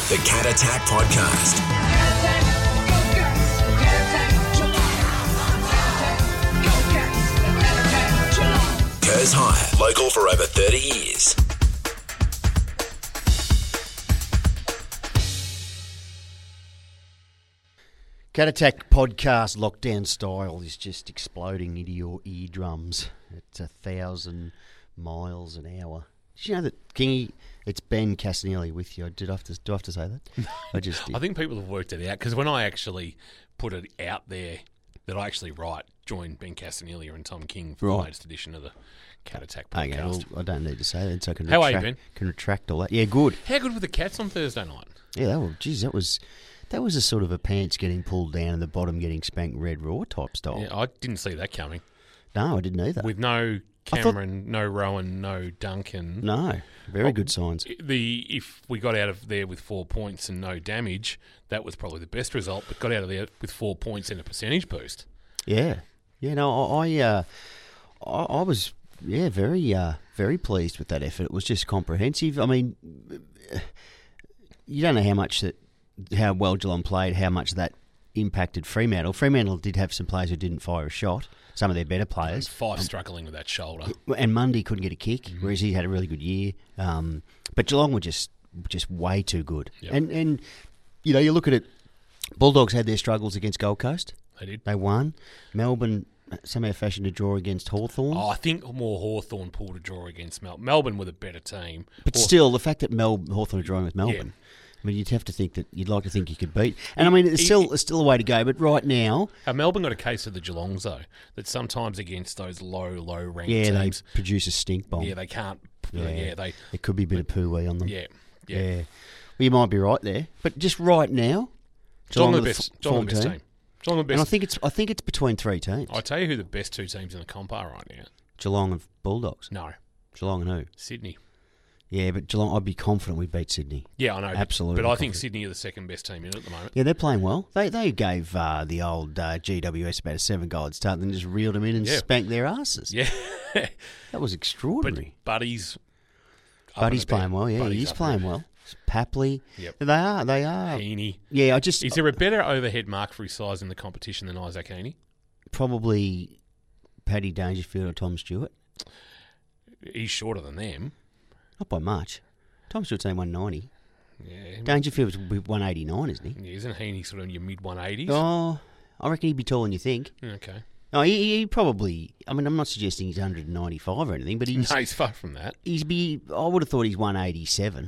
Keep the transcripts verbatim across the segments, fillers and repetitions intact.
The Cat Attack Podcast. Kurz Hire, local for over thirty years. Cat Attack Podcast lockdown style is just exploding into your eardrums at a thousand miles an hour. Did you know that, Kingy, it's Ben Castanelli with you? Did I have to, do I have to say that? I just did. I think people have worked it out because when I actually put it out there that I actually write, join Ben Castanelli and Tom King for Right. the latest edition of the Cat Attack Podcast. Okay, well, I don't need to say that, so I can How are retract, you, Ben? can retract all that. Yeah, good. How good were the Cats on Thursday night? Yeah, that was, geez, that was, that was a sort of a pants getting pulled down and the bottom getting spanked red raw type style. Yeah, I didn't see that coming. No, I didn't either. With no I thought- Cameron, no Rowan, no Duncan. No, very Oh, good signs. The if we got out of there with four points and no damage, that was probably the best result. But got out of there with four points and a percentage boost. Yeah, yeah. No, I, I, uh, I, I was, yeah, very, uh, very pleased with that effort. It was just comprehensive. I mean, you don't know how much that, how well Geelong played, how much that impacted Fremantle. Fremantle did have some players who didn't fire a shot. Some of their better players. Five struggling with that shoulder. And Mundy couldn't get a kick, Mm-hmm. whereas he had a really good year. Um, but Geelong were just just way too good. Yep. And and you know, you look at it. Bulldogs had their struggles against Gold Coast. They did. They won. Melbourne somehow fashioned a draw against Hawthorn. Oh, I think more Hawthorn pulled a draw against Mel- Melbourne with a better team. But Haw- still, the fact that Mel- Hawthorn are drawing with Melbourne, I mean, you'd have to think that you'd like to think you could beat. And I mean, it's He- still it's still a way to go. But right now, Uh, Melbourne got a case of the Geelongs, though, that sometimes against those low, low ranked yeah, teams, they produce a stink bomb. yeah, they can't. Yeah. Yeah, they. There could be a bit of poo-wee on them. Yeah, yeah. yeah. Well, you might be right there. But just right now, Geelong are the best. Geelong the best team. Geelong the And I best. think it's I think it's between three teams: I tell you who the best two teams in the comp are right now. Geelong and Bulldogs. No, Geelong and who? Sydney. Yeah, but Geelong, I'd be confident we beat Sydney. Yeah, I know. Absolutely But I think confident. Sydney are the second best team in it at the moment. Yeah, they're playing well. They they gave uh, the old uh, G W S about a seven goal start, and then just reeled them in and Yeah. spanked their asses. Yeah, That was but extraordinary. Buddy's. up Buddy's and about. playing well. Yeah, Buddy's he's up playing and well. Papley. Yep. They are. They are. Heaney. Yeah, I just Is there a better overhead mark for his size in the competition than Isaac Heaney? probably Paddy Dangerfield or Tom Stewart. He's shorter than them. Not by much. Tom Stewart's only one ninety. Yeah. Dangerfield's one eighty-nine, isn't he? Yeah, isn't Heaney sort of in your mid one eighties? Oh, I reckon he'd be taller than you think. Okay. No, he, he probably. I mean, I'm not suggesting he's one ninety-five or anything, but he's No, he's far from that. he's be. I would have thought he's one eighty-seven.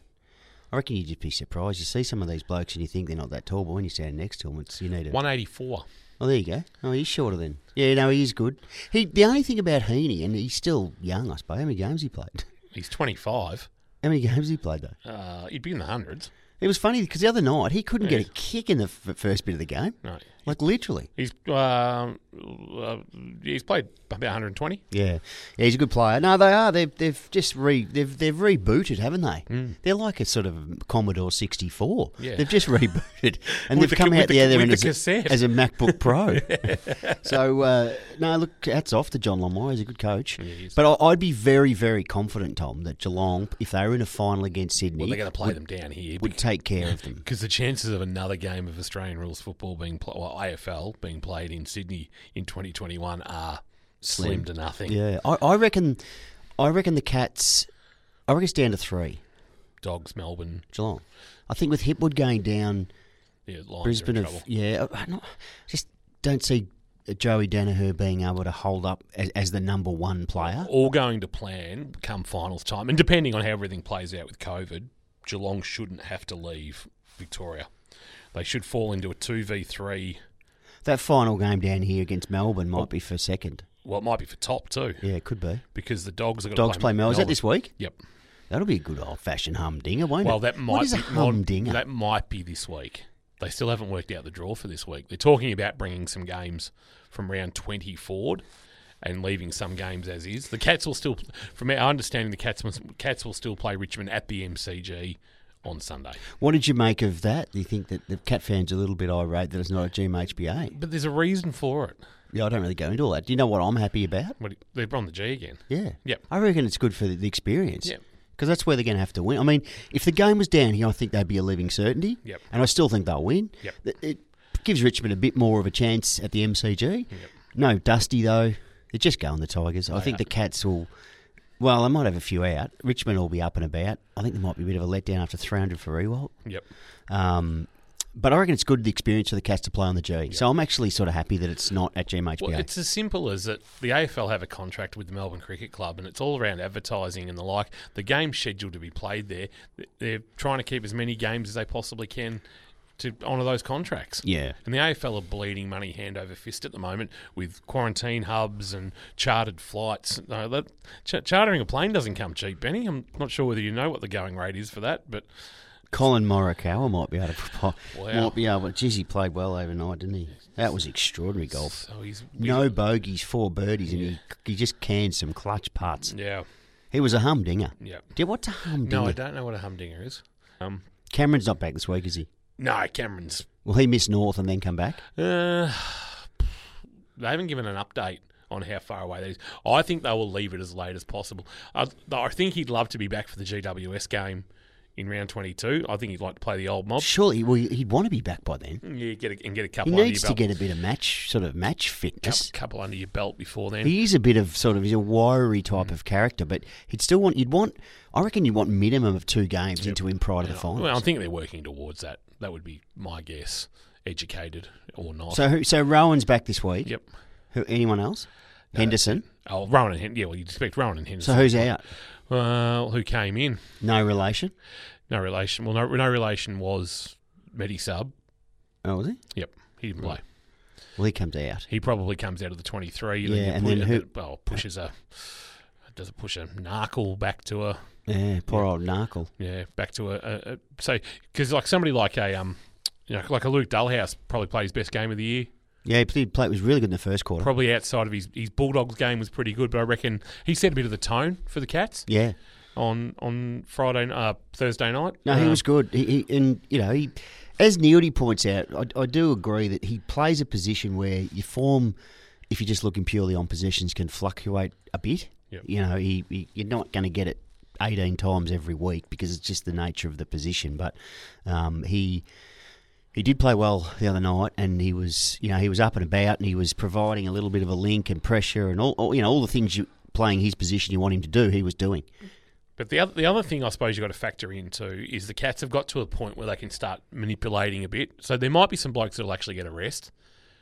I reckon you'd just be surprised. You see some of these blokes and you think they're not that tall, but when you stand next to them, it's you need a. one eighty-four. Oh, there you go. Oh, he's shorter then. Yeah, no, he is good. He the only thing about Heaney, and he's still young, I suppose. How many games he played? He's twenty-five. How many games he played though? Uh, he'd be in the hundreds. It was funny because the other night he couldn't Yeah. get a kick in the f- first bit of the game, No. like literally. He's um, uh, he's played about one hundred twenty. Yeah, yeah, he's a good player. No, they are. They've they've just re they've they've rebooted, haven't they? Mm. They're like a sort of Commodore sixty-four. Yeah. They've just rebooted, and With they've the- come with out the- the other with end the as a, cassette. as a MacBook Pro. So uh, no, look, hats off to John Longmire. He's a good coach. Yeah, he is. But I, I'd be very very confident, Tom, that Geelong, if they were in a final against Sydney, Well, they're going to play would, them down here. would take care of them. Because the chances of another game of Australian rules football being pl- well, A F L being played in Sydney in twenty twenty-one are slim, Slim. to nothing. Yeah, I, I reckon. I reckon the Cats. I reckon it's down to three. Dogs, Melbourne, Geelong. I think with Hipwood going down, yeah, Lions Brisbane are in have, trouble. yeah, I not, just don't see Joey Danaher being able to hold up as, as the number one player. All going to plan come finals time, and depending on how everything plays out with COVID, Geelong shouldn't have to leave Victoria. They should fall into a two v three. That final game down here against Melbourne might be for second. Well, it might be for top too, Yeah, it could be. because the Dogs are going Dogs to play Melbourne. Is that this week? Yep. That'll be a good old-fashioned humdinger, won't Well, it? that might what is a be humdinger? That might be this week. They still haven't worked out the draw for this week. They're talking about bringing some games from round twenty forward and leaving some games as is. The Cats will still, from our understanding, the Cats Cats will still play Richmond at the M C G on Sunday. What did you make of that? Do you think that the Cat fans are a little bit irate that it's not a G M H B A? But there's a reason for it. Yeah, I don't really go into all that. Do you know what I'm happy about? What, they're on the G again. Yeah. Yep. I reckon it's good for the, the experience. Yep. because that's where they're going to have to win. I mean, if the game was down here, I think they'd be a living certainty. Yep. And I still think they'll win. Yep. It, it gives Richmond a bit more of a chance at the M C G. Yep. No Dusty, though. They're just going the Tigers. I They think are. the Cats will... Well, they might have a few out. Richmond will be up and about. I think there might be a bit of a letdown after three hundred for Ewald. Yep. Um, but I reckon it's good, the experience for the Cats to play on the G. So I'm actually sort of happy that it's not at G M H B A. Well, it's as simple as that the A F L have a contract with the Melbourne Cricket Club, and it's all around advertising and the like. The game's scheduled to be played there. They're trying to keep as many games as they possibly can to honour those contracts. Yeah. And the A F L are bleeding money hand over fist at the moment with quarantine hubs and chartered flights. No, that, ch- chartering a plane doesn't come cheap, Benny. I'm not sure whether you know what the going rate is for that, but... Colin Morikawa might be able to... Wow. Might be able... Geez, he played well overnight, didn't he? That was extraordinary golf. So he's, No bogeys, four birdies, and he, he just canned some clutch putts. Yeah, He was a humdinger. yeah. Yeah, what's a humdinger? No, I don't know what a humdinger is. Um, Cameron's not back this week, is he? no, Cameron's... Will he miss North and then come back? Uh, they haven't given an update on how far away that is. I think they will leave it as late as possible. I, I think he'd love to be back for the G W S game in round twenty-two. I think he'd like to play the old mob. Surely, well, he'd want to be back by then. Yeah, get a, and get a He couple under needs your to belt. get a bit of match, sort of match fitness. couple, couple under your belt before then. He is a bit of sort of, he's a wiry type of character, but he'd still want, you'd want, I reckon you'd want minimum of two games into him prior to the finals. Well, I think they're working towards that. That would be my guess. Educated or not. So, who, so Rowan's back this week. Yep. Who? Anyone else? Henderson. Oh, Rowan and Hen- yeah. Well, you'd expect Rowan and Henderson. So who's out? Well, who came in? No relation. No relation. Well, no, no relation was Medisub. Oh, was he? Yep, he didn't play. Well, he comes out. He probably comes out of the twenty-three. Yeah, you and put- then who- Well, pushes a. Does it push a Narkle back to a? Yeah, poor old Narkle. Yeah, back to a. a, a so because like somebody like a um, you know, like a Luke Dullhouse probably played his best game of the year. Yeah, he played, played, was really good in the first quarter. Probably outside of his his Bulldogs game was pretty good, but I reckon he set a bit of the tone for the Cats Yeah. on on Friday, uh, Thursday night. No, he Uh, was good. He, he and you know, he, as Neildy points out, I, I do agree that he plays a position where your form, if you're just looking purely on possessions, can fluctuate a bit. Yep. You know, he, he you're not going to get it eighteen times every week because it's just the nature of the position. But um, he he did play well the other night, and he was you know he was up and about, and he was providing a little bit of a link and pressure and all, all you know all the things you playing his position you want him to do. He was doing. But the other, the other thing I suppose you've got to factor into is the Cats have got to a point where they can start manipulating a bit. So there might be some blokes that will actually get a rest.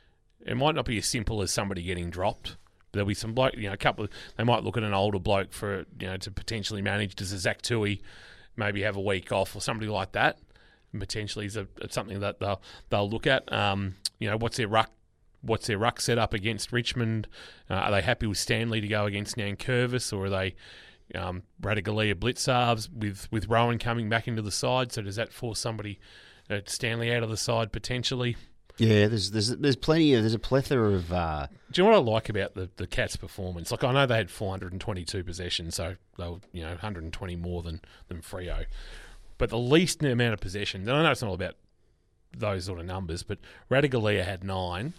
It might not be as simple as somebody getting dropped. There'll be some bloke, you know, a couple of, they might look at an older bloke for, you know, to potentially manage. Does a Zach Tui maybe have a week off or somebody like that? And potentially is a, it's something that they'll, they'll look at. Um, you know, what's their ruck? What's their ruck set up against Richmond? Uh, are they happy with Stanley to go against Nankervis, or are they um, Radigalia Blitzarves with, with Rowan coming back into the side? So does that force somebody, uh, Stanley out of the side potentially? Yeah, there's there's there's plenty of there's a plethora of. Uh, Do you know what I like about the, the Cats' performance? Like, I know they had four hundred twenty-two possessions, so they were, you know, one hundred twenty more than, than Freo. But the least amount of possessions, and I know it's not all about those sort of numbers, but Radigalia had nine,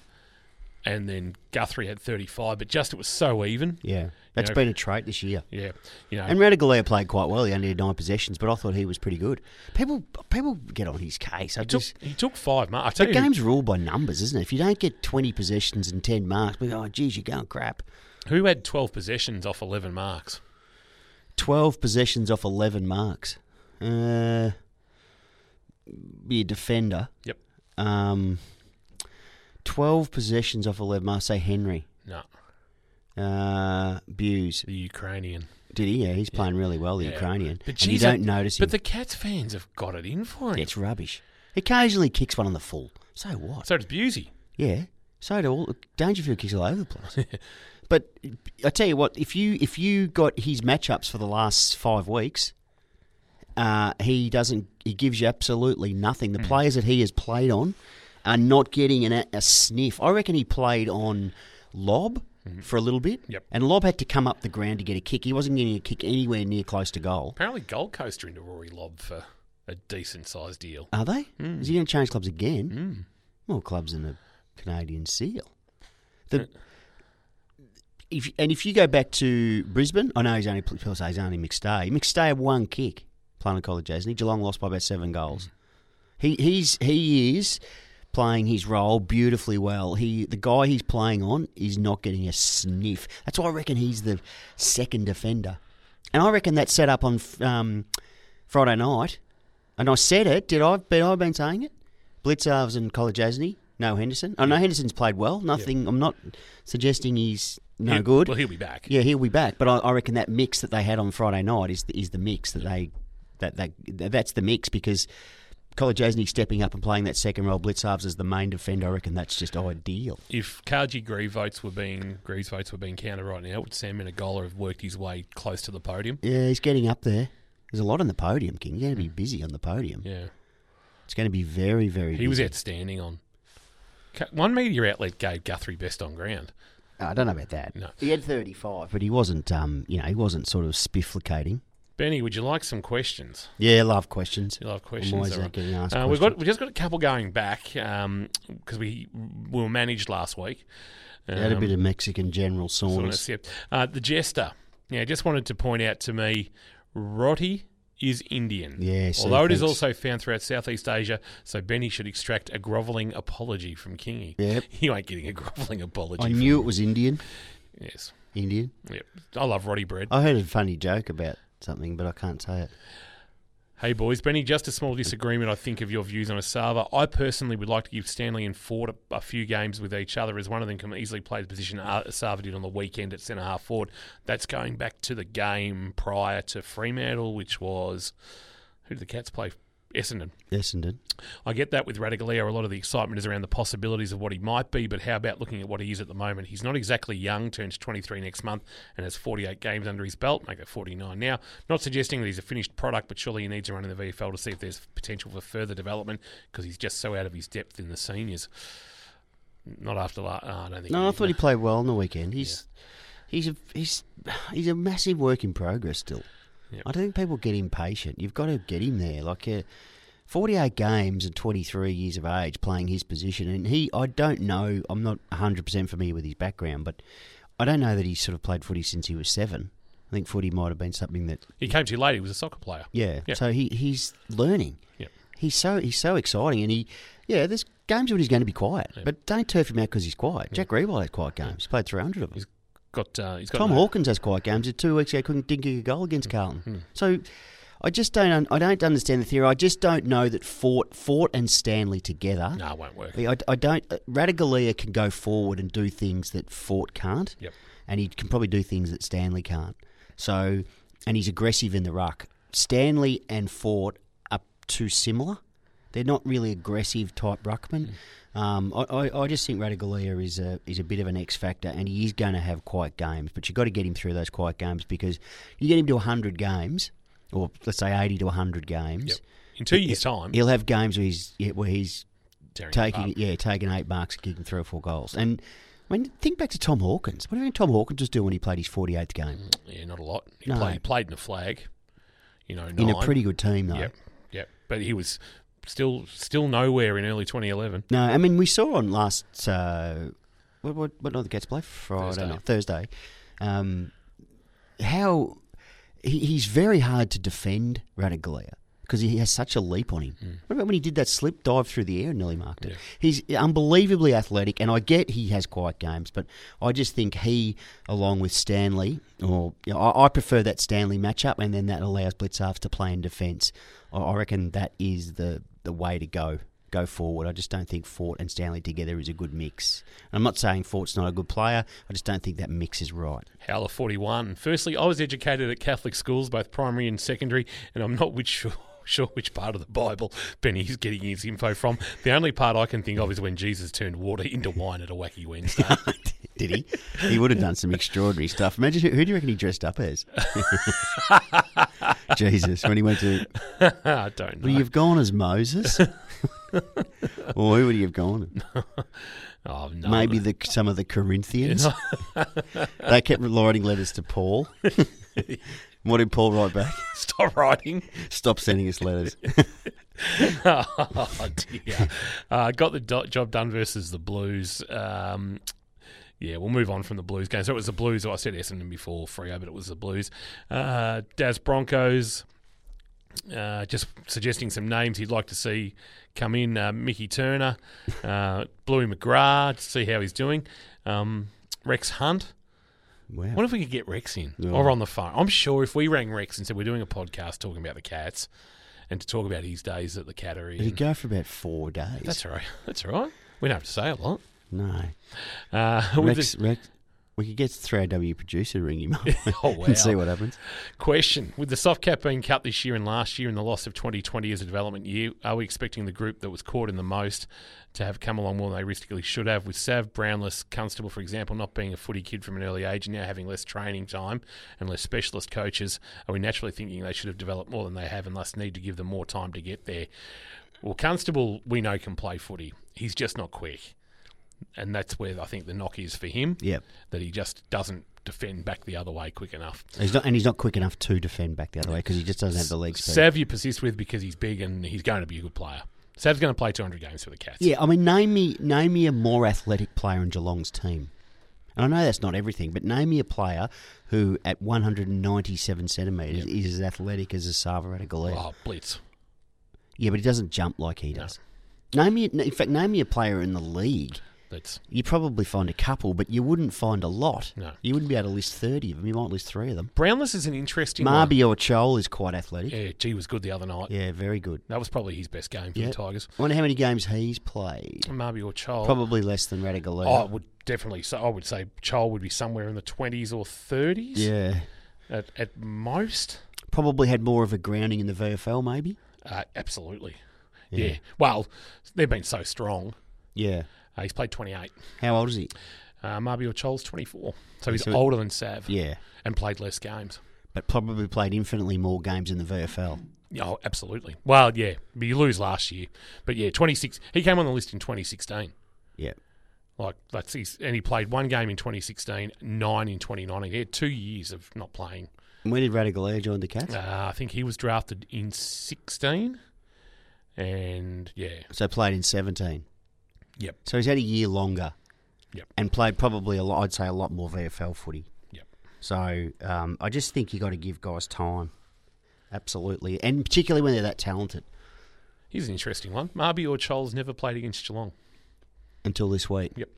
and then Guthrie had thirty-five, but just it was so even. yeah, that's know, been a trait this year. Yeah, you know. And Radigalia played quite well. He only had nine possessions, but I thought he was pretty good. People people get on his case. I he, took, just he took five marks. I the tell you, game's ruled by numbers, isn't it? If you don't get twenty possessions and ten marks, we go, oh, geez, you're going crap. who had twelve possessions off eleven marks? Twelve possessions off eleven marks. Uh, be a defender. Yep. Um, twelve possessions off eleven marks. Say Henry. No, Uh, Buse. the Ukrainian. Did he? Yeah, he's playing really well, the Yeah. Ukrainian. But and you geez, don't that- notice him. But the Cats fans have got it in for him. Yeah, it's rubbish. Occasionally kicks one on the full. So what? So does Busey. Yeah. So do all Dangerfield kicks all over the place. But I tell you what, if you if you got his matchups for the last five weeks, uh, he doesn't. He gives you absolutely nothing. The Hmm. players that he has played on are not getting an, a sniff. I reckon he played on Lob for a little bit, Hmm. Yep. and Lob had to come up the ground to get a kick. He wasn't getting a kick anywhere near close to goal. Apparently Gold Coast are into Rory Lobb for a decent-sized deal. Are they? Hmm. Is he going to change clubs again? More clubs than a Canadian Seal. The if and if you go back to Brisbane, I know he's only people say he's only McStay. McStay had one kick playing at college, hasn't he? Geelong lost by about seven goals. He he's he is playing his role beautifully well. He the guy he's playing on is not getting a sniff. That's why I reckon he's the second defender, and I reckon that set up on um, Friday night. And I said it. Did I? But I've been saying it. Blitzarves and College, hasn't he? No Henderson. I know Henderson's played well. Nothing. I'm not suggesting he's no He'll- good. Well, he'll be back. Yeah, he'll be back. But I, I reckon that mix that they had on Friday night is the, is the mix that they that they that's the mix because College Asney stepping up and playing that second role, Blitzarves as the main defender. I reckon that's just ideal. If Kaji Grieve votes were being Grieve's votes were being counted right now, would Sam Menegola have worked his way close to the podium? Yeah, he's getting up there. There's a lot on the podium, King. You're going to be busy on the podium. Yeah, It's going to be very, very. he busy. was outstanding on. Ca- One media outlet gave Guthrie best on ground. I don't know about that. No. He had thirty-five, but he wasn't. Um, you know, he wasn't sort of spifflicating. Benny, would you like some questions? Yeah, I love questions. You love I'm questions. always all uh, right. getting asked Uh, we've questions. got we just got a couple going back because we, we were managed last week. He had a Um, bit of Mexican General Soreness, soreness. yep. Uh, the Jester. Yeah, just wanted to point out to me, Roti is Indian. Yeah, so although it is thanks. also found throughout Southeast Asia, so Benny should extract a grovelling apology from Kingy. Yep. You ain't getting a grovelling apology. I from knew it was Indian. Yes. Indian. Yep. I love Roti bread. I heard a funny joke about something, but I can't say it. Hey boys, Benny, just a small disagreement I think of your views on Asava. I personally would like to give Stanley and Ford a, a few games with each other as one of them can easily play the position Asava did on the weekend at centre half forward. That's going back to the game prior to Fremantle, which was... Who did the Cats play? Essendon. Essendon. I get that with Radaglia. A lot of the excitement is around the possibilities of what he might be, but how about looking at what he is at the moment? He's not exactly young, turns twenty-three next month, and has forty-eight games under his belt, make that forty-nine now. Not suggesting that he's a finished product, but surely he needs a run in the V F L to see if there's potential for further development, because he's just so out of his depth in the seniors. Not after that. Oh, I don't think No, he I is. thought he played well on the weekend. He's he's a he's he's a massive work in progress still. Yep. I don't think people get impatient. You've got to get him there. Like uh, forty-eight games and twenty-three years of age playing his position, and he I don't know. I'm not one hundred percent familiar with his background, but I don't know that he's sort of played footy since he was seven. I think footy might have been something that He came too late. He was a soccer player. yeah. Yep. So he he's learning. Yep. He's so he's so exciting, and he yeah. There's games when he's going to be quiet, Yep. but don't turf him out because he's quiet. Jack Rewald has quiet games. He's played three hundred of them. He's got. Uh, he's got Tom no- Hawkins has quiet games. Two weeks ago, couldn't didn't kick a goal against Carlton. Mm. So I just don't. un- I don't understand the theory. I just don't know that Fort, Fort and Stanley together. No, it won't work. I, I don't. Uh, Radaglia can go forward and do things that Fort can't, Yep. and he can probably do things that Stanley can't. So, and he's aggressive in the ruck. Stanley and Fort are too similar. They're not really aggressive type ruckmen. Um, I, I, I just think Radaglia is a is a bit of an X factor, and he is going to have quiet games. But you've got to get him through those quiet games, because you get him to one hundred games, or let's say eighty to one hundred games. Yep. In two years' time, He'll have games where he's yeah, where he's tearing it taking apart. yeah taking eight marks and kicking three or four goals. And I mean, think back to Tom Hawkins. What do you think Tom Hawkins was doing when he played his forty-eighth game? Yeah, not a lot. He No. played. He played in a flag. You know, In a nine. pretty good team, though. Yep, yep. But he was still still nowhere in early twenty eleven. No, I mean, we saw on last uh, what what what night the Cats play Friday Thursday. night Thursday. Um, how he, he's very hard to defend Radaglia because he has such a leap on him. What about when he did that slip dive through the air and nearly marked it? Yeah. He's unbelievably athletic, and I get he has quiet games, but I just think he, along with Stanley, or you know, I, I prefer that Stanley matchup, and then that allows Blitzarves to play in defence. I, I reckon that is the, the way to go. Go forward. I just don't think Fort and Stanley together is a good mix. I'm not saying Fort's not a good player. I just don't think that mix is right. Howler forty-one. Firstly, I was educated at Catholic schools, both primary and secondary, and I'm not which sure, sure which part of the Bible Benny's getting his info from. The only part I can think of is when Jesus turned water into wine at a wacky Wednesday. Did he? He would have done some extraordinary stuff. Imagine who, who do you reckon he dressed up as? Jesus, when he went to... I don't know. Would he have gone as Moses? Or who would he have gone? Oh, no. Maybe the, some of the Corinthians. They kept writing letters to Paul. What did Paul write back? Stop writing. Stop sending us letters. Oh, dear. Uh, got the do- job done versus the Blues. Um, Yeah, we'll move on from the Blues game. So it was the Blues. I said Essendon before, Freo, but it was the Blues. Uh, Daz Broncos, uh, just suggesting some names he'd like to see come in. Uh, Mickey Turner, uh, Bluey McGrath, to see how he's doing. Um, Rex Hunt. Wow. What if we could get Rex in Yeah. or on the phone? I'm sure if we rang Rex and said we're doing a podcast talking about the Cats and to talk about his days at the Cattery. It'd go for about four days. That's all right. That's all right. We don't have to say a lot. No. Uh, with Rex, the- Rex, we could get the three A W producer to ring him up Oh, wow. and see what happens. Question: with the soft cap being cut this year and last year, and the loss of twenty twenty as a development year, are we expecting the group that was caught in the most to have come along more than they realistically should have? With Sav, Brownless, Constable, for example, not being a footy kid from an early age and now having less training time and less specialist coaches, are we naturally thinking they should have developed more than they have and thus need to give them more time to get there? Well, Constable, we know, can play footy. He's just not quick. And that's where I think the knock is for him. Yep. That he just doesn't defend back the other way quick enough. He's not, and he's not quick enough to defend back the other way because he just doesn't have the leg speed. Sav you persist with because he's big and he's going to be a good player. Sav's going to play two hundred games for the Cats. Yeah, I mean, name me name me a more athletic player in Geelong's team. And I know that's not everything, but name me a player who, at one hundred ninety-seven centimetres, Yep. is as athletic as a Sava Ratugolea. Oh, Blitz. Yeah, but he doesn't jump like he does. Name me, in fact, name me a player in the league. That's You'd probably find a couple, but you wouldn't find a lot. No. You wouldn't be able to list thirty of them. You might list three of them. Brownless is an interesting Marby or Chol is quite athletic. one. Yeah, G was good the other night. Yeah, very good. That was probably his best game for Yeah. the Tigers. I wonder how many games he's played. Marby or Chol. Probably less than Ratugolea. Oh, I would definitely. So I would say Chol would be somewhere in the twenties or thirties. Yeah. At, at most. Probably had more of a grounding in the V F L, maybe. Uh, absolutely. Yeah. Yeah. Well, they've been so strong. Yeah. Uh, he's played twenty-eight. How old is he? Uh, Marby or Chol's twenty-four. So he's So- older than Sav. Yeah. And played less games. But probably played infinitely more games in the V F L. Oh, absolutely. Well, yeah, but you lose last year. But yeah, twenty-six. He came on the list in twenty sixteen. Yeah. Like that's his, and he played one game in twenty sixteen, nine in twenty nineteen. He had two years of not playing. And when did Ratugolea join the Cats? Uh, I think he was drafted in sixteen, and yeah, So played in seventeen. yep, So he's had a year longer. Yep. And played probably a lot, I'd say a lot more V F L footy. yep. So um, I just think you got to give guys time. Absolutely. And particularly when they're that talented. He's an interesting one. Marby or Chol's never played against Geelong. Until this week. Yep.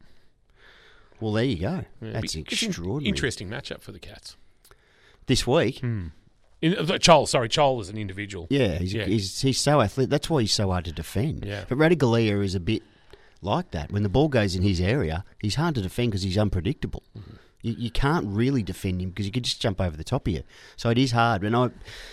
Well, there you go. Yeah, That's it's an extraordinary. Interesting matchup for the Cats. This week, Hmm. In, uh, Chol, sorry, Chol is an individual. yeah, he's, Yeah. He's, he's so athletic. That's why he's so hard to defend. Yeah. But Ratugolea is a bit like that. When the ball goes in his area, he's hard to defend because he's unpredictable. Mm-hmm. You, you can't really defend him because he could just jump over the top of you. So it is hard. And I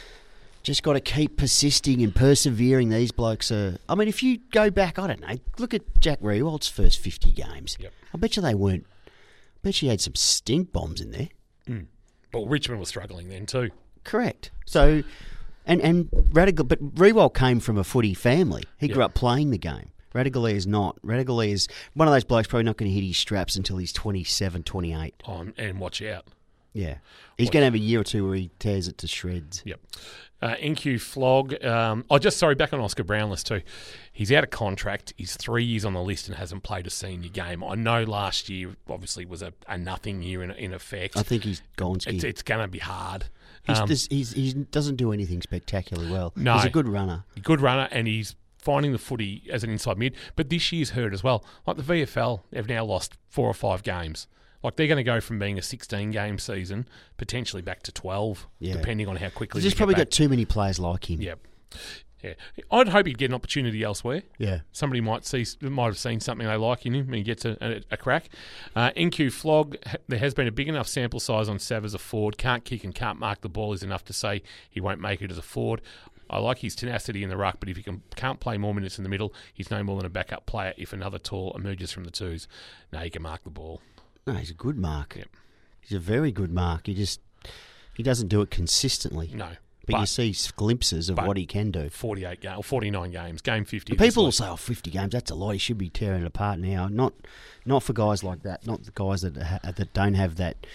just got to keep persisting and persevering. These blokes are... I mean, if you go back, I don't know, look at Jack Rewald's first fifty games. Yep. I bet you they weren't... I bet you had some stink bombs in there. But Richmond was struggling then too. Correct. So, and and Ratugolea, but Rewald came from a footy family. He grew Yeah. up playing the game. Ratugolea is not. Ratugolea is one of those blokes probably not going to hit his straps until he's twenty-seven, twenty-eight. On and watch out. Yeah. He's What- going to have a year or two where he tears it to shreds. Yep. Uh, N Q Flog. Um, oh, just sorry, back on Oscar Brownless too. He's out of contract. He's three years on the list and hasn't played a senior game. I know last year obviously was a, a nothing year in, in effect. I think he's Gonski. It's, it's going to be hard. He's, Um, just, he's, he doesn't do anything spectacularly well. No. He's a good runner. good runner, and he's finding the footy as an inside mid. But this year's hurt as well. Like the V F L have now lost four or five games. Like they're going to go from being a sixteen-game season potentially back to twelve, Yeah. depending on how quickly. He's we just get probably back. got too many players like him. Yep. Yeah. I'd hope he'd get an opportunity elsewhere. Yeah. Somebody might see, might have seen something they like in him and he gets a, a, a crack. Uh, N Q Flog, there has been a big enough sample size on Sav as a forward. Can't kick and can't mark the ball is enough to say he won't make it as a forward. I like his tenacity in the ruck, but if he can, can't play more minutes in the middle, he's no more than a backup player if another tall emerges from the twos. No, he can mark the ball. No, he's a good mark. Yep. He's a very good mark. He just he doesn't do it consistently. No. But, you But- see glimpses of but what he can do. forty-eight games, or forty-nine games, game fifty. And people will say, "Oh, fifty games, that's a lot. He should be tearing it apart now." Not, not for guys like that. Not the guys that ha- that don't have that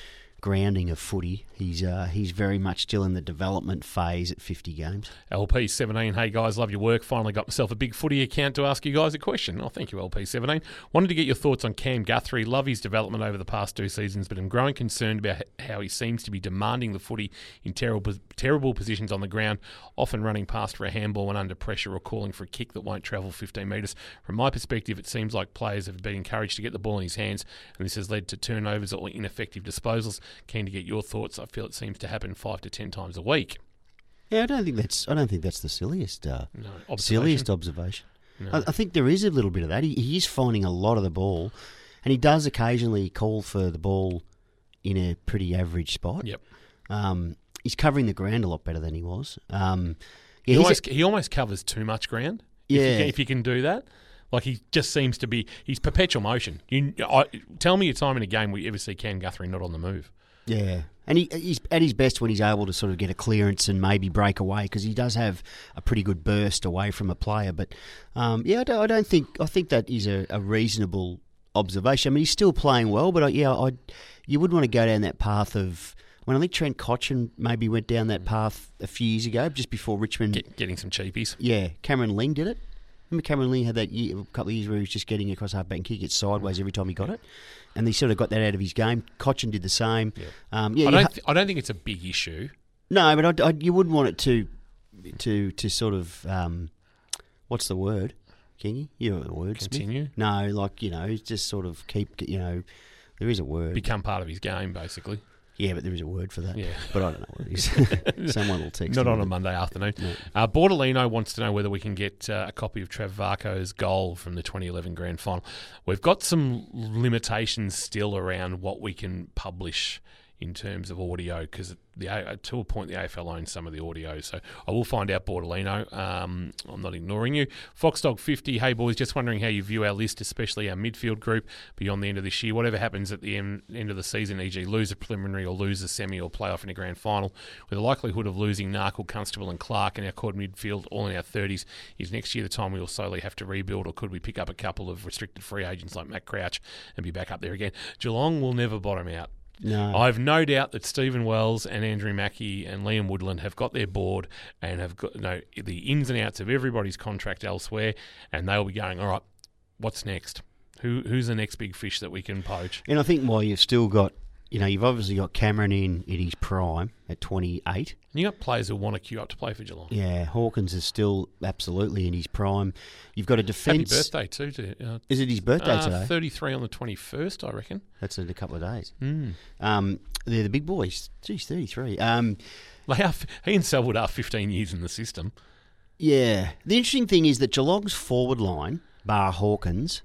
grounding of footy. He's uh, he's very much still in the development phase at fifty games. L P seventeen, hey guys, love your work. Finally got myself a big footy account to ask you guys a question. Oh, thank you, L P seventeen. Wanted to get your thoughts on Cam Guthrie. Love his development over the past two seasons, but I'm growing concerned about how he seems to be demanding the footy in terrible terrible positions on the ground, often running past for a handball when under pressure or calling for a kick that won't travel fifteen metres. From my perspective, it seems like players have been encouraged to get the ball in his hands, and this has led to turnovers or ineffective disposals. Keen to get your thoughts. I feel it seems to happen five to ten times a week. Yeah, I don't think that's I don't think that's the silliest uh, No, observation. silliest observation. No. I, I think there is a little bit of that. He, he is finding a lot of the ball, and he does occasionally call for the ball in a pretty average spot. Yep. Um, he's covering the ground a lot better than he was. Um, yeah, he, he's almost, a- he almost covers too much ground. Yeah. If you, can, if you can do that. Like, he just seems to be... He's perpetual motion. You, I, tell me a time in a game where you ever see Cam Guthrie not on the move. Yeah, and he, he's at his best when he's able to sort of get a clearance and maybe break away, because he does have a pretty good burst away from a player. But um, yeah, I don't, I don't think I think that is a, a reasonable observation. I mean, he's still playing well, but I, yeah, I you wouldn't want to go down that path of. When I think Trent Cotchin maybe went down that path a few years ago, just before Richmond. Get, getting some cheapies. Yeah, Cameron Ling did it. Remember Cameron Ling had that year, a couple of years where he was just getting across half back and kick it sideways every time he got it, and he sort of got that out of his game. Cotchin did the same. Yeah, um, yeah I you don't. ha- Th- I don't think it's a big issue. no, but I, I, you wouldn't want it to, to, to sort of, um, what's the word, Kingy? You know the word. Smith? Continue. No, like you know, just sort of keep. You know, there is a word. Become part of his game, basically. Yeah, but there is a word for that. Yeah. But I don't know what it is. Someone will text. Not me. on a Monday afternoon. No. Uh, Bordelino wants to know whether we can get uh, a copy of Trev Varco's goal from the twenty eleven Grand Final. We've got some limitations still around what we can publish in terms of audio, because the A- to a point the A F L owns some of the audio, so I will find out, Bordelino. Um, I'm not ignoring you. Foxdog fifty, hey boys, just wondering how you view our list, especially our midfield group beyond the end of this year. Whatever happens at the end, end of the season, for example lose a preliminary or lose a semi or playoff in a grand final, with the likelihood of losing Narkle, Constable and Clark in our core midfield all in our thirties, is next year the time we will slowly have to rebuild, or could we pick up a couple of restricted free agents like Matt Crouch and be back up there again? Geelong will never bottom out. No. I've no doubt that Stephen Wells and Andrew Mackey and Liam Woodland have got their board and have got you know, the ins and outs of everybody's contract elsewhere, and they'll be going, all right, what's next? Who Who's the next big fish that we can poach? And I think while you've still got, you know, you've obviously got Cameron in at his prime at twenty-eight. And you got players who want to queue up to play for Geelong. Yeah, Hawkins is still absolutely in his prime. You've got a defence. Happy birthday too to uh, Is it his birthday uh, today? thirty-three on the twenty-first, I reckon. That's in a couple of days. Mm. Um, they're the big boys. Geez, thirty-three. Um, They are, he and Selwood are fifteen years in the system. yeah. The interesting thing is that Geelong's forward line, bar Hawkins,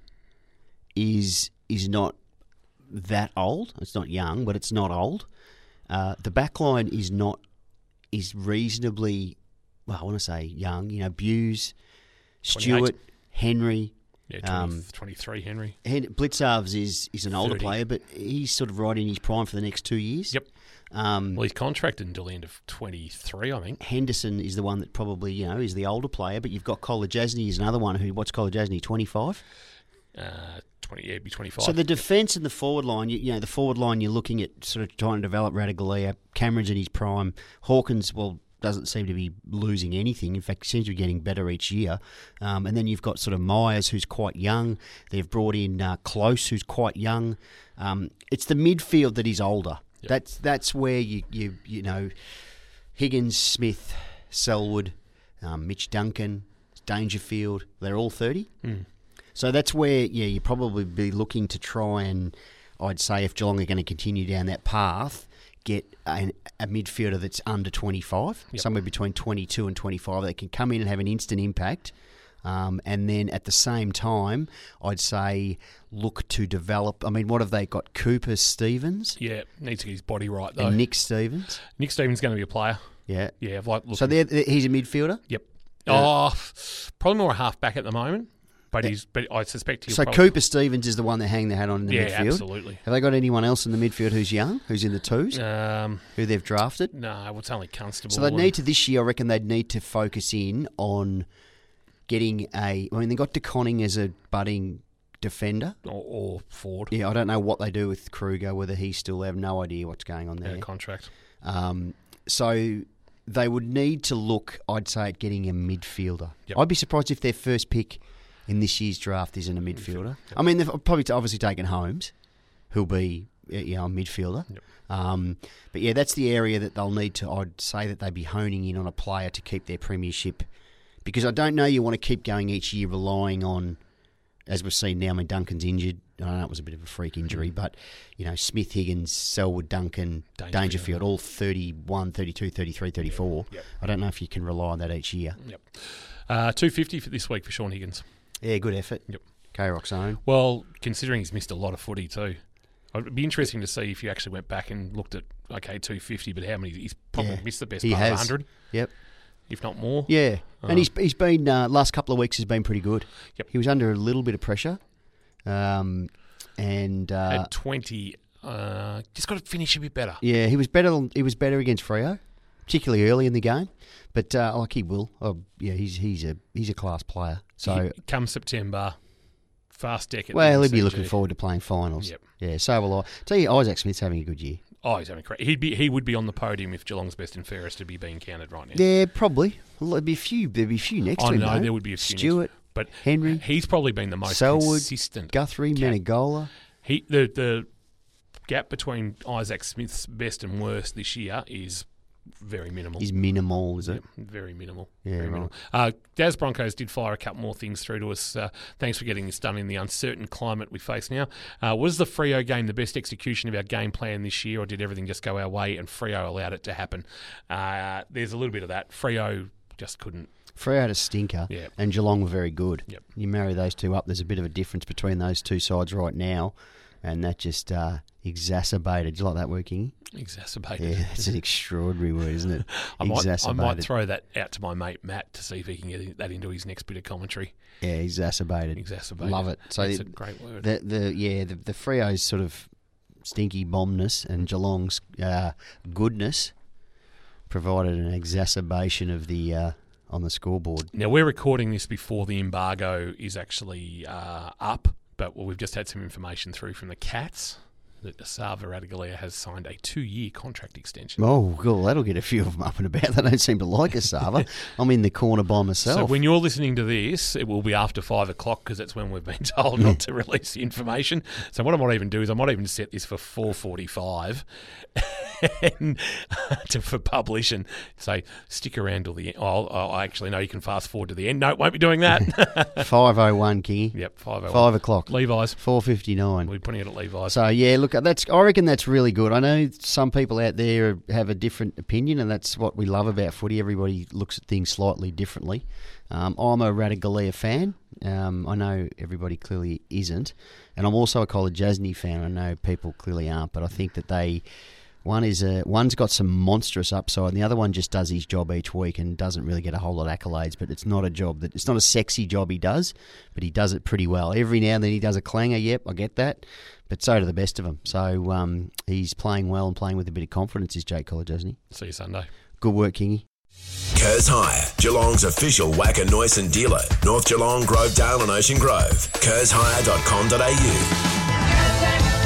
is is not that old. It's not young, but it's not old. Uh, the back line is not is reasonably, well, I want to say young. You know, Buse, Stewart, Henry. Yeah, twenty, Um, twenty-three, Henry. Hen- Blitzarves is, is an older thirty. player, but he's sort of right in his prime for the next two years. Yep. Um, Well, he's contracted until the end of twenty-three, I think. Henderson is the one that probably, you know, is the older player, but you've got Kolajasny is another one who, what's Kolajasny, twenty-five? Uh, twenty, yeah, it'd be twenty-five. So the defence and the forward line, you, you know, the forward line you're looking at sort of trying to develop Radaglia. Cameron's in his prime. Hawkins, well, doesn't seem to be losing anything. In fact, seems to be getting better each year. Um, and then you've got sort of Myers, who's quite young. They've brought in uh, Close, who's quite young. Um, it's the midfield that is older. Yep. That's that's where you you you know Higgins, Smith, Selwood, um, Mitch Duncan, Dangerfield. They're all thirty. Mm. So that's where, yeah, you probably be looking to try and, I'd say, if Geelong are going to continue down that path, get a, a midfielder that's under twenty-five, Yep. somewhere between twenty-two and twenty-five, that can come in and have an instant impact. Um, and then at the same time, I'd say look to develop. I mean, what have they got? Cooper Stevens Yeah, needs to get his body right, though. and Nick Stevens. Nick Stevens going to be a player. Yeah. Yeah, I've like So they're, they're- he's a midfielder. Yep. Yeah. Oh, probably more a half-back at the moment, but he's. But I suspect he'll So probably, Cooper Stevens is the one they hang their hat on in the Yeah, midfield. absolutely. Have they got anyone else in the midfield who's young, who's in the twos, Um, who they've drafted? no, well, it's only Constable. So they and- need to this year. I reckon they'd need to focus in on getting a. I mean, they got DeConning as a budding defender. Or, or Ford. Yeah, I don't know what they do with Kruger, whether he's still, I have no idea what's going on there. Yeah, contract. Um, so they would need to look, I'd say, at getting a midfielder. Yep. I'd be surprised if their first pick in this year's draft isn't a midfielder. Yep. I mean, they've probably t- obviously taken Holmes, who'll be you know, a midfielder. Yep. Um, but yeah, that's the area that they'll need to, I'd say that they'd be honing in on a player to keep their premiership. Because I don't know you want to keep going each year relying on, as we've seen now, I mean, Duncan's injured. I know it was a bit of a freak injury, but, you know, Smith, Higgins, Selwood, Duncan, Dangerfield, Dangerfield, all thirty-one, thirty-two, thirty-three, thirty-four. Yep. I don't know if you can rely on that each year. Yep. Uh, two fifty for this week for Sean Higgins. Yeah, good effort. Yep. K-Rock's own. Well, considering he's missed a lot of footy too. It'd be interesting to see if you actually went back and looked at, okay, two fifty, but how many? He's probably Yeah. missed the best He part has. of one hundred, Yep. if not more. Yeah, Uh, and he's he's been, uh, last couple of weeks has been pretty good. Yep. He was under a little bit of pressure. Um, and, uh, At twenty, uh, just got to finish a bit better. yeah, he was better He was better against Freo, particularly early in the game. But, uh, like, he will. Oh, yeah, he's he's a he's a class player. So, He- come September, fast deck at well, the he'll be M C G. looking forward to playing finals. Yep. Yeah, so will I. Tell you, Isaac Smith's having a good year. Oh, he's having great. He'd be he would be on the podium if Geelong's best and fairest to be being counted right now. Yeah, probably. Well, there'd be a few. There'd be a few next I to him. know though. there would be a few. next- Stewart, but Henry, he's probably been the most Selwood, consistent. Guthrie, Cap- Menegola. He the the gap between Isaac Smith's best and worst this year is very minimal. Is minimal, is it? Yeah, very minimal. Yeah, very right. minimal. Uh, Daz Broncos did fire a couple more things through to us. Uh, thanks for getting this done in the uncertain climate we face now. Uh, was the Freo game the best execution of our game plan this year, or did everything just go our way and Freo allowed it to happen? Uh, there's a little bit of that. Freo just couldn't. Freo had a stinker, Yeah. and Geelong were very good. Yep. You marry those two up, there's a bit of a difference between those two sides right now, and that just uh, exacerbated. Do you like that word, Kingy? Exacerbated. Yeah, that's an extraordinary word, isn't it? I might, I exacerbated. might throw that out to my mate Matt to see if he can get that into his next bit of commentary. Yeah, exacerbated. Exacerbated. Love it. So That's the, a great word. The, the yeah, the, the Freo's sort of stinky bombness and Geelong's uh, goodness provided an exacerbation of the uh, on the scoreboard. Now, we're recording this before the embargo is actually uh, up, but well, we've just had some information through from the Cats that Asava Radaglia has signed a two-year contract extension. Oh, cool. That'll get a few of them up and about. They don't seem to like us, Sava. I'm in the corner by myself. So when you're listening to this, it will be after five o'clock because that's when we've been told not to release the information. So what I might even do is I might even set this for four forty-five and, to, for publish and say, stick around till the end. Oh, oh, actually, no, you can fast forward to the end. No, won't be doing that. five oh one, Kingy. Yep, five oh one. Five o'clock. Levi's. four fifty-nine. We're putting it at Levi's. So yeah, look, that's. I reckon that's really good. I know some people out there have a different opinion, and that's what we love about footy. Everybody looks at things slightly differently. Um, I'm a Radaglia fan. Um, I know everybody clearly isn't, and I'm also a Kolodjasny fan. I know people clearly aren't, but I think that they. One is a one's got some monstrous upside, and the other one just does his job each week and doesn't really get a whole lot of accolades. But it's not a job that it's not a sexy job he does, but he does it pretty well. Every now and then he does a clanger. Yep, I get that, but so do the best of them. So um, he's playing well and playing with a bit of confidence. Is Jake Kolodjasny? See you Sunday. Good work, Kingy. Kers Hire, Geelong's official Wacker Noisen dealer. North Geelong, Grovedale and Ocean Grove. kers hire dot com dot a u.